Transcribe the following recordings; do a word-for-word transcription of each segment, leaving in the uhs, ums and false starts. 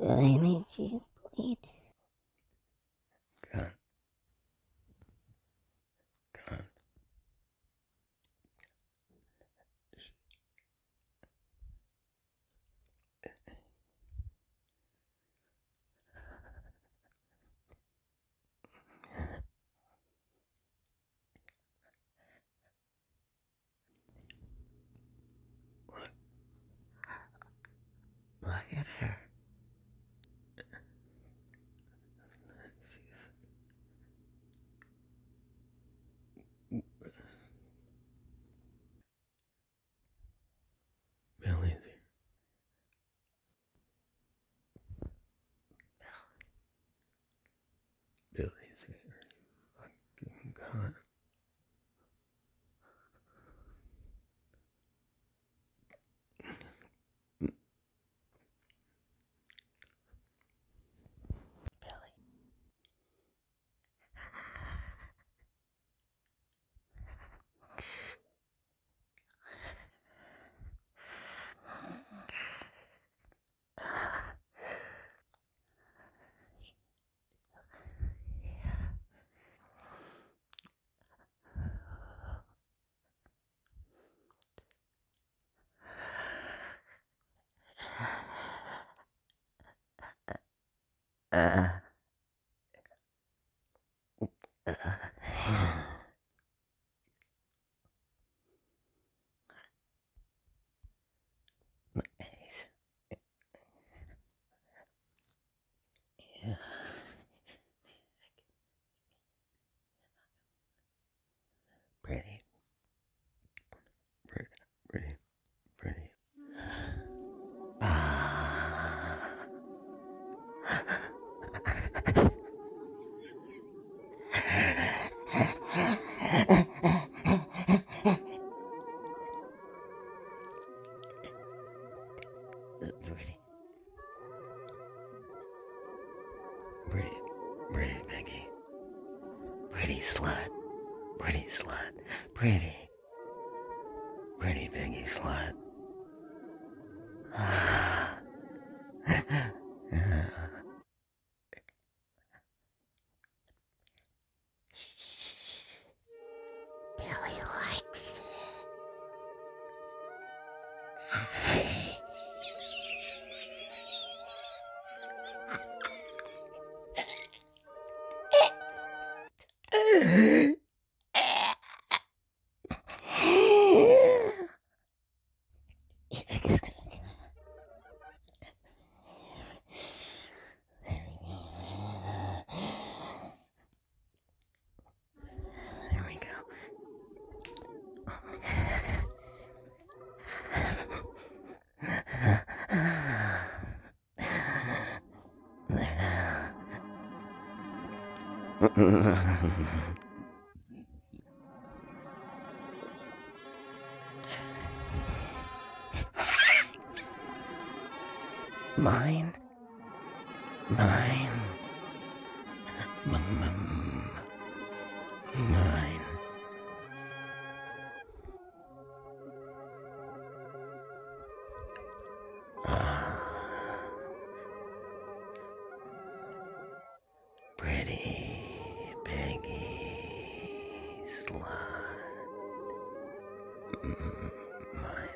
I made you bleed. God. God. Look. Look at her. Billy's here. Billy's here. Fucking God. Uh, uh, yeah. Pretty. Pretty. Pretty. Pretty. Ah. Pretty. Pretty. Pretty Peggy. Pretty slut. Pretty slut. Pretty. Pretty Peggy slut. Ah. Billy likes it. There we go. Mine. Mine. M-m- Mine. Ah. Pretty Peggy slut. Mm, Mine.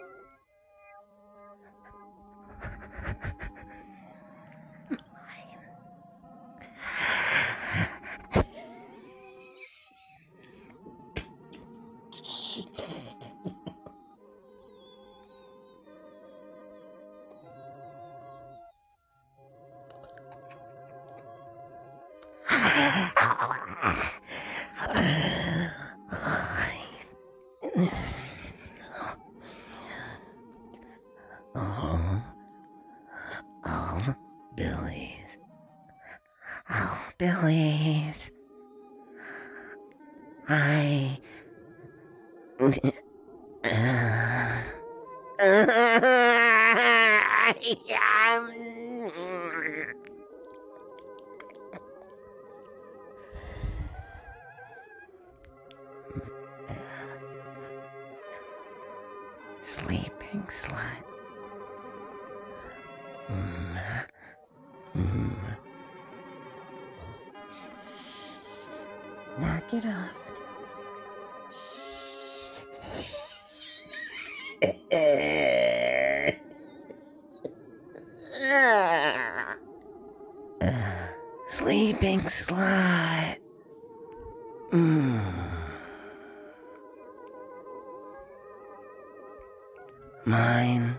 Oh, oh, Billy's. Oh, Billy's. I. Sleeping slut. Mm, Mm. Knock it off. Sleeping slut. Mm. Mine.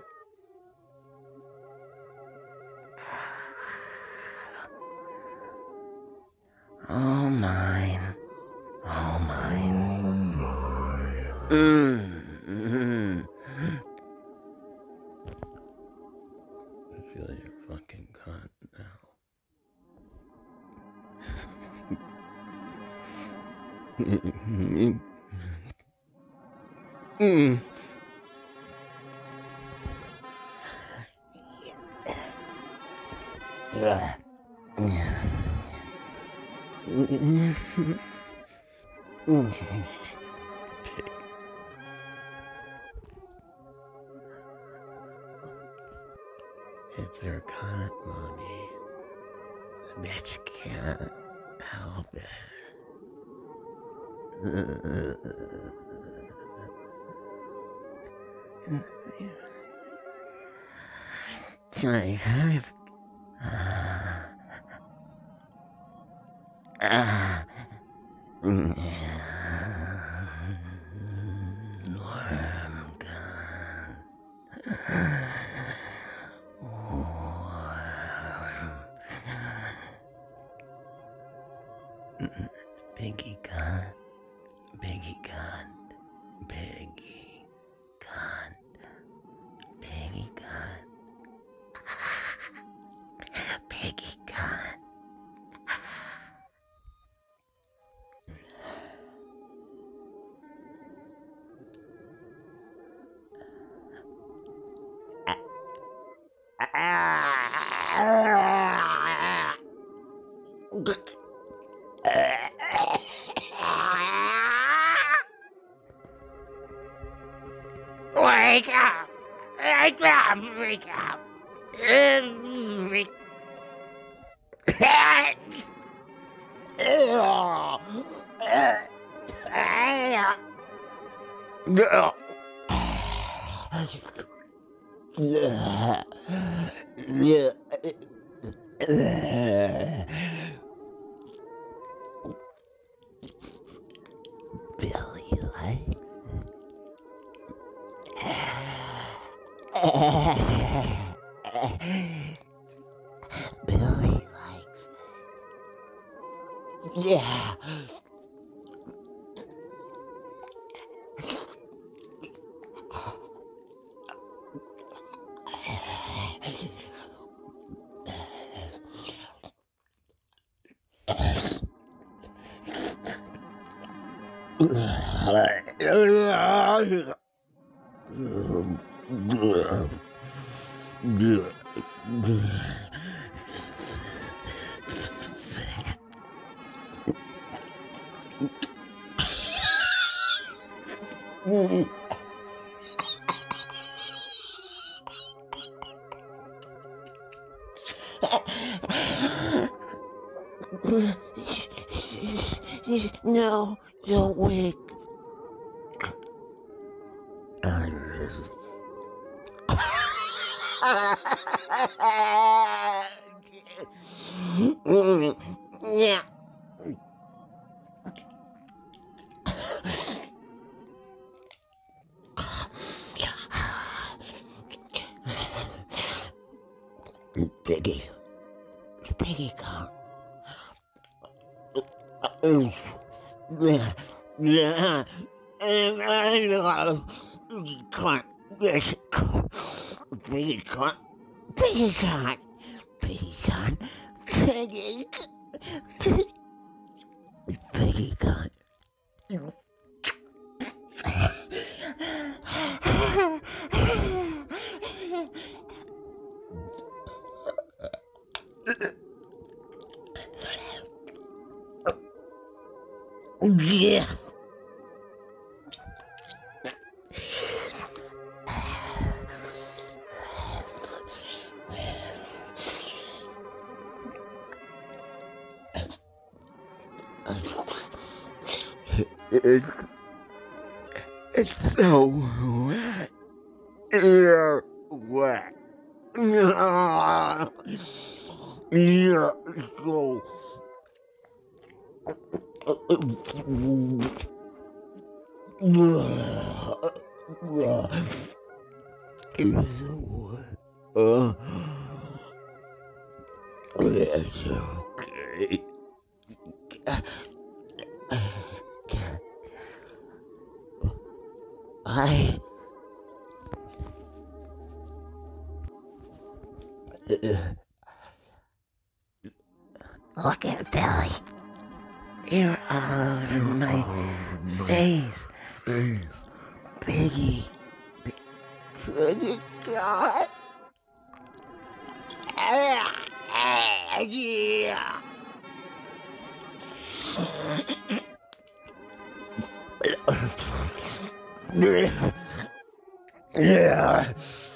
All mine. All mine. All mine. Mm. Mm. I feel your fucking cunt now. Mm. Yeah. Pig. It's her cunt, mommy. The bitch can't help it. Can I have? Uh, uh, worm gun. Worm. Piggy cunt. Piggy cunt. Piggy cunt. Piggy cunt. Piggy cunt. Wake up! Wake up! Wake up! Wake Billy likes Billy likes Yeah. No, don't wake. Yeah. Piggy. Piggy can't. Yeah. Yeah. And I can't. Yes. Piggy can't. Piggy can't. Piggy can't. Piggy can't. Piggy can't. Yeah. It's, it's so wet. You're wet. You're so. You're so wet. Uh, it's okay. I. Look at Billy. You're all over my face. Face. Piggy. Piggy, God. Yeah. Yeah.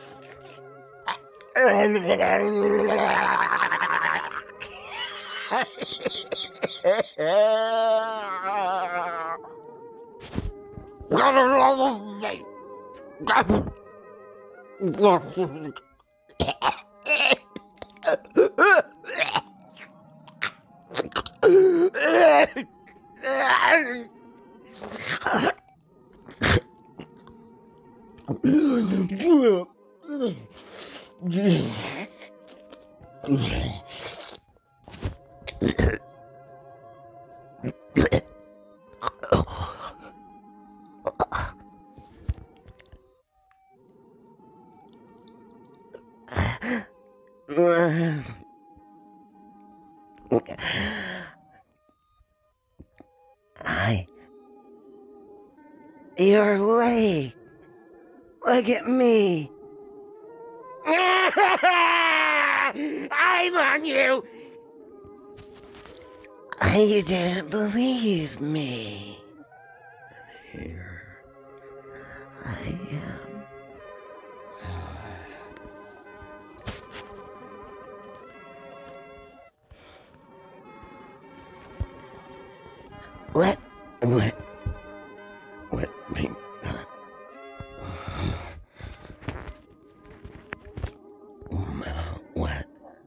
Hi. You're awake. Look at me. I'm on you. You didn't believe me. Here I am. Let, let, let me. What?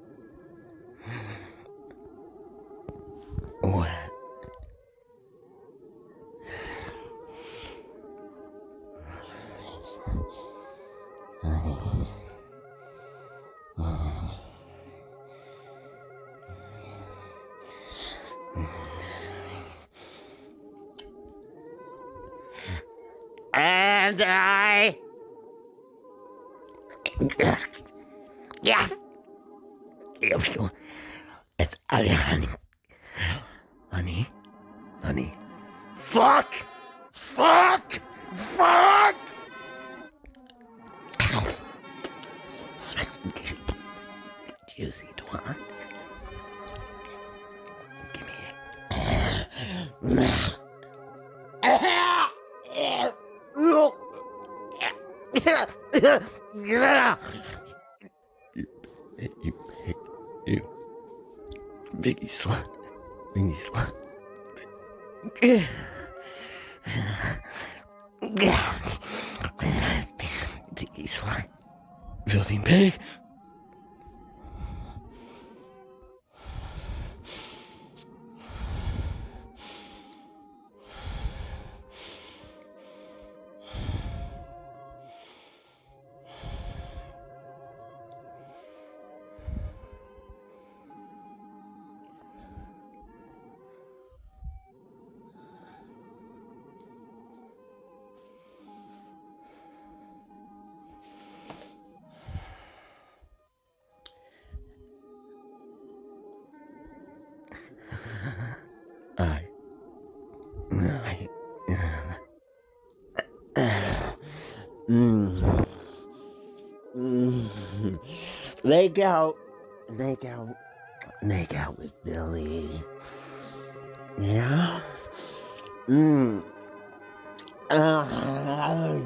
What? And I. Yeah. It's honey. Honey. Honey. Fuck! Fuck! Fuck! Juicy twat. Give me it. You, you pig. You. Biggie slut. Biggie slut. Biggie slut. Filthy pig. I. I. Mm. Mm. Make out. Make out. Make out with Billy. Yeah? Mmm. Uh,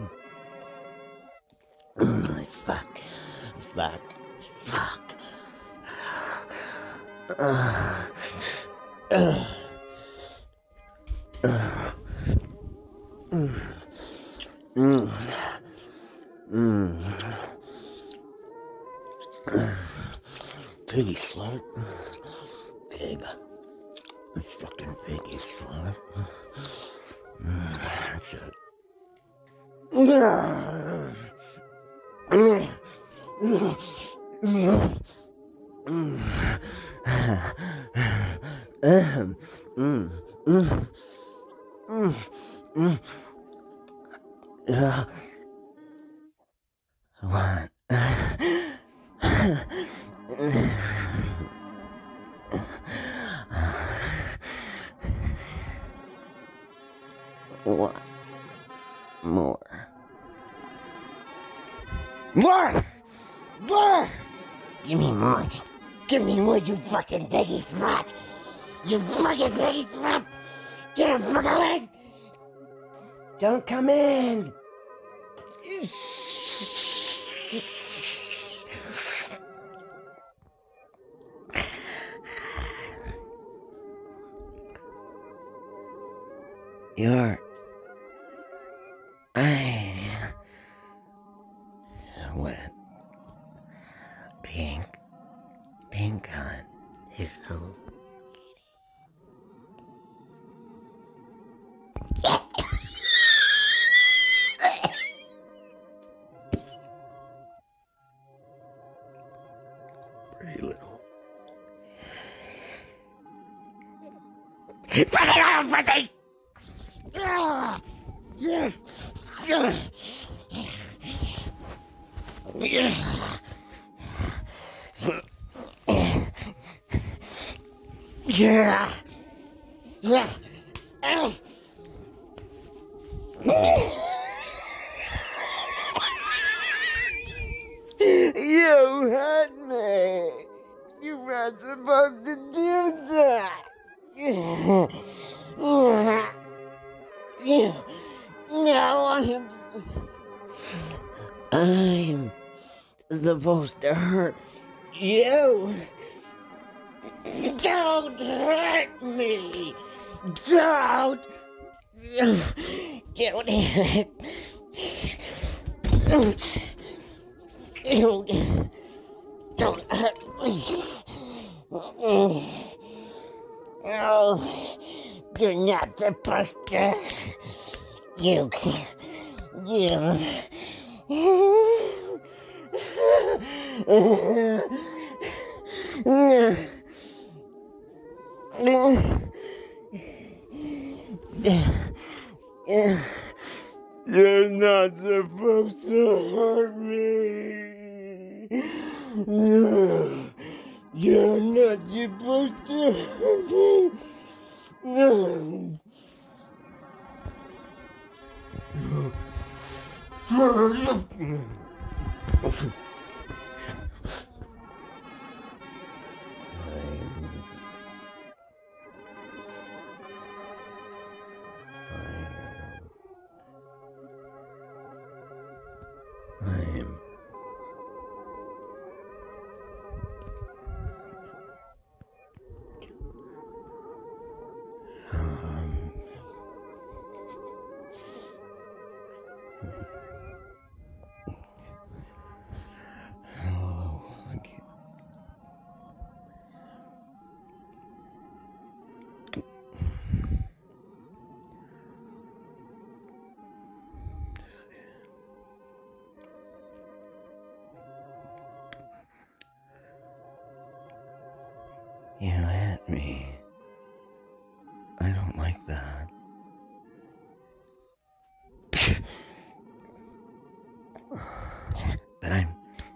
mm, fuck. Fuck. Fuck. Uh, uh. piggy slut. Pig. Fucking piggy slut. Shit. Yeah. What? What? More. More! More! Give me more. Give me more, you fucking piggy slut! You fucking piggy slut! Get the fuck away! Don't come in! You're... I... What? Pink. Pink on. You're so... Pretty little. Put it on, pussy! Ah, yes! Yeah! Yeah! Yeah! Ow! You hurt me! You weren't supposed to do that! Now I'm... I'm supposed to hurt you! Don't hurt me! Don't! Don't hurt me! Don't! Don't! Don't hurt me! Oh, you're not supposed to. You can't. You. You're not supposed to hurt me. No. You're not supposed to hurt me. No. I'm um oh, I can't. You hit me. I don't like that. But I'm...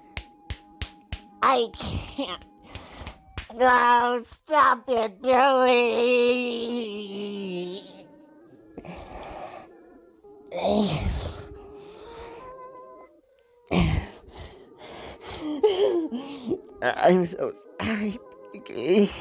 I can't. No, stop it, Billy. I'm so sorry, Piggy.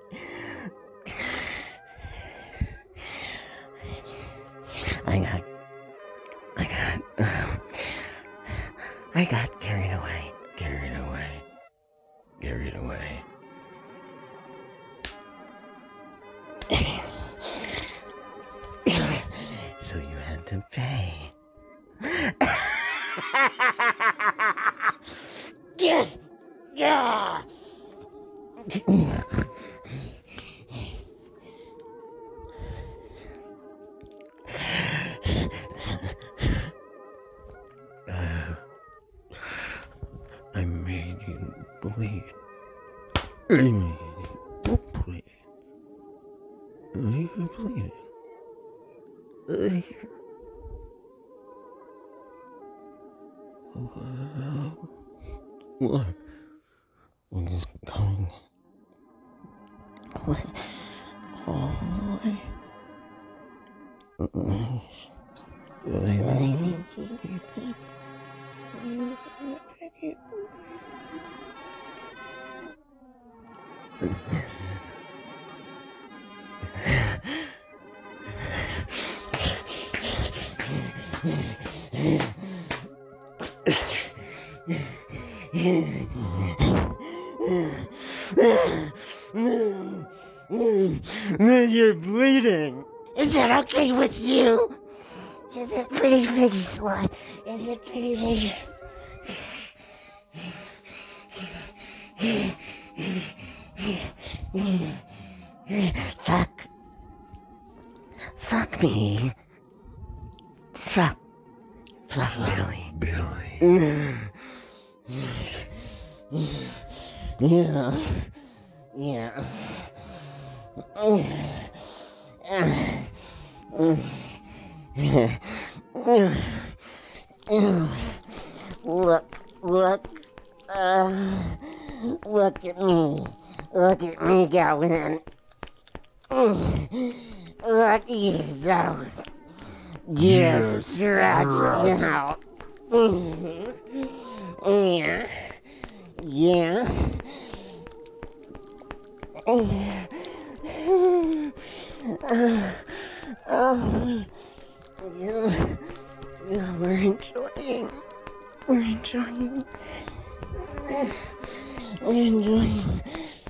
I got, I got, um, I got carried away, carried away, carried away. So you had to pay. Yeah, yeah. I made you bleed. I made you bleed. You bleed. I... What? What is coming? What? Oh, I I made need you. You're bleeding. Is it okay with you? Is it pretty big slut? Is it pretty big? Fuck. Fuck me. Fuck. Fuck Billy. Billy. Yeah. Yeah. Look, look, uh, look at me. Look at me going. Look at you go. You're stretched out. Yeah. Yeah. Uh, oh, yeah, yeah, we're enjoying. We're enjoying. We're enjoying.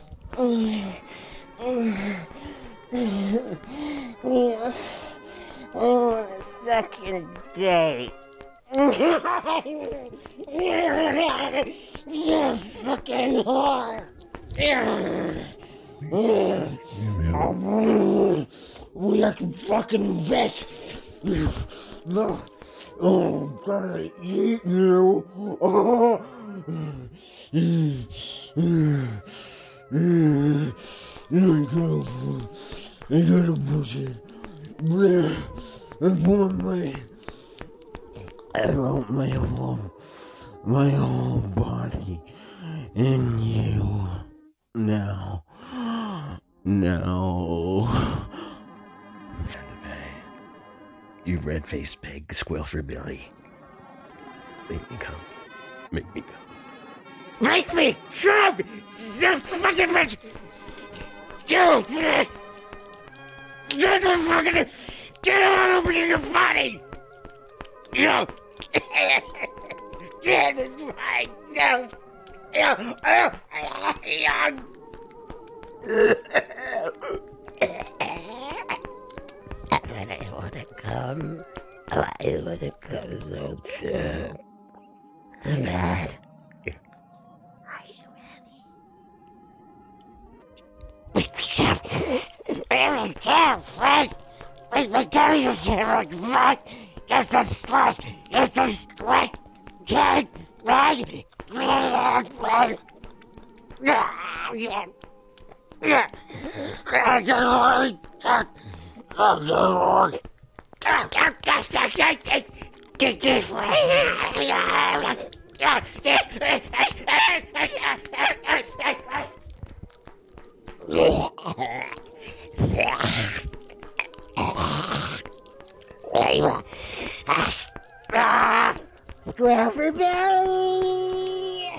Yeah. I want a second date. You fucking whore. We are fucking bitch. No. Oh, I'm gonna eat you. Oh. I gotta, I gotta push it. I want my, I want my whole, my whole body in you now. No. Time to pay. You red-faced pig, squeal for Billy. Make me come. Make me come. Make me! Shut up! Just fucking bitch! You bitch! Just fucking... Get out of your body! You... Get it right now! You... I wanna come. I wanna come so bad. I'm bad. Are you ready? Make me come. Make me come, Frank. Make me come, you shivering fuck. Get the slut. Get the slut. Get right. Right. Right. Yeah. Yeah. I just want to... I just want to... Get this way. Square for Billy!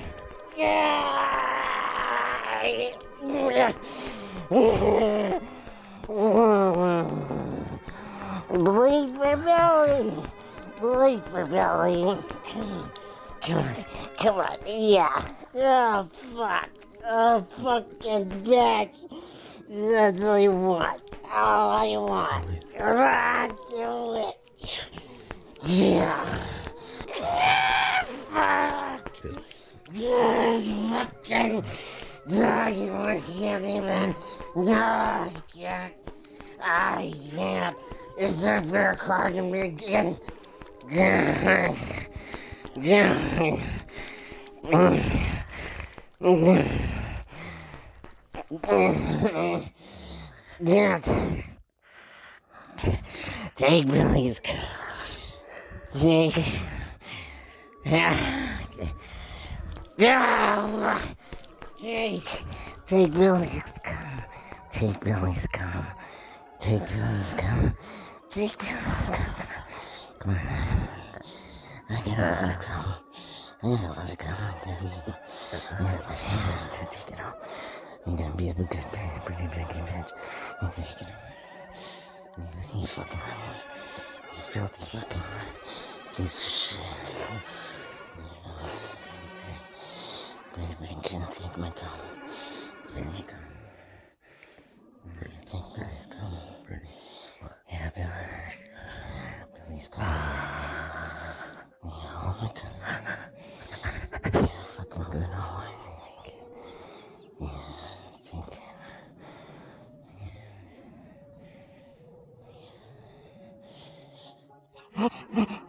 Bleed for Billy! Bleed for Billy! Come on, come on, yeah. Oh, fuck. Oh, fucking bitch. That's all you want. All you want. Come on, do it. Yeah. Fuck. Yes, fucking. No, you can't even. No, I can't. I can't. It's a fair card to me again. Yeah. Yeah. Yeah. Take Billy's car. Take. Yeah. Take. Take Billy's car. Take Billy's car. Take Billy's car. Take Billy's car. Come on. I gotta let it go. I gotta let it go. I gotta let it take it off. I'm gonna be a good, pretty big bitch. And take it off. You fucking. You filthy fucking piece of shit. Baby, can't take my gun. Take my gun. Take Billy's gun. Yeah, Billy. Billy's gun. Yeah, oh my god. Yeah, fucking good. Oh, I think it. Yeah, I think it. Yeah.